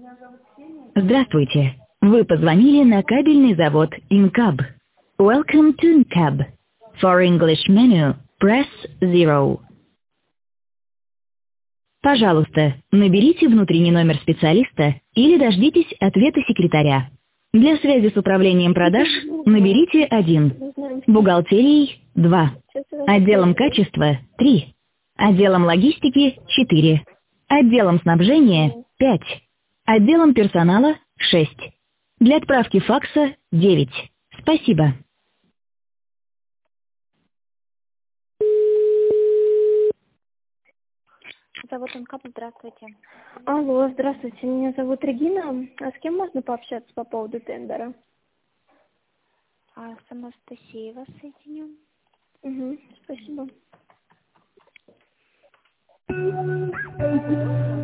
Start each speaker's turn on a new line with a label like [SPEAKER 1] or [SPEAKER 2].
[SPEAKER 1] Здравствуйте. Вы позвонили на кабельный завод Incab. Welcome to Incab. For English menu, press 0. Пожалуйста, наберите внутренний номер специалиста или дождитесь ответа секретаря. Для связи с управлением продаж наберите 1, бухгалтерией 2, отделом качества 3, отделом логистики 4, отделом снабжения 5, отделом персонала 6. Для отправки факса 9. Спасибо.
[SPEAKER 2] Завод НКАП, здравствуйте.
[SPEAKER 3] Алло, здравствуйте, меня зовут Регина. А с кем можно пообщаться по поводу тендера?
[SPEAKER 2] С Анастасией вас соединю.
[SPEAKER 3] Угу, спасибо.